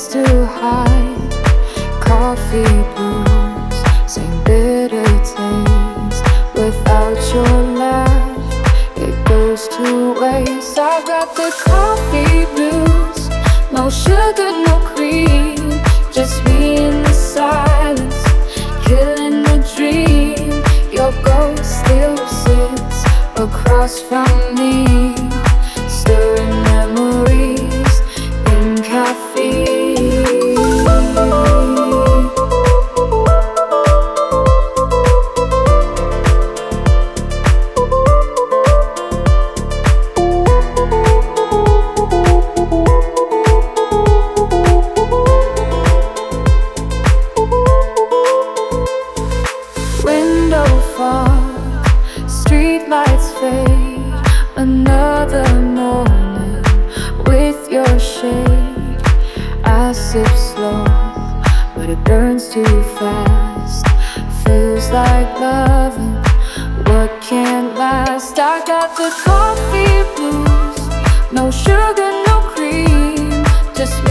place to hide. Coffee brews, same bitter taste. Without your laugh, it goes to waste. I've got the coffee blues, no sugar, no cream, just me in the silence, killing the dream. Your ghost still sits across from me, stirring memories in caffeine. Window fog, street lights fade. Another morning with your shade. I sip slow, but it burns too fast. Feels like loving what can't last. I got the coffee blues, no sugar, no cream, just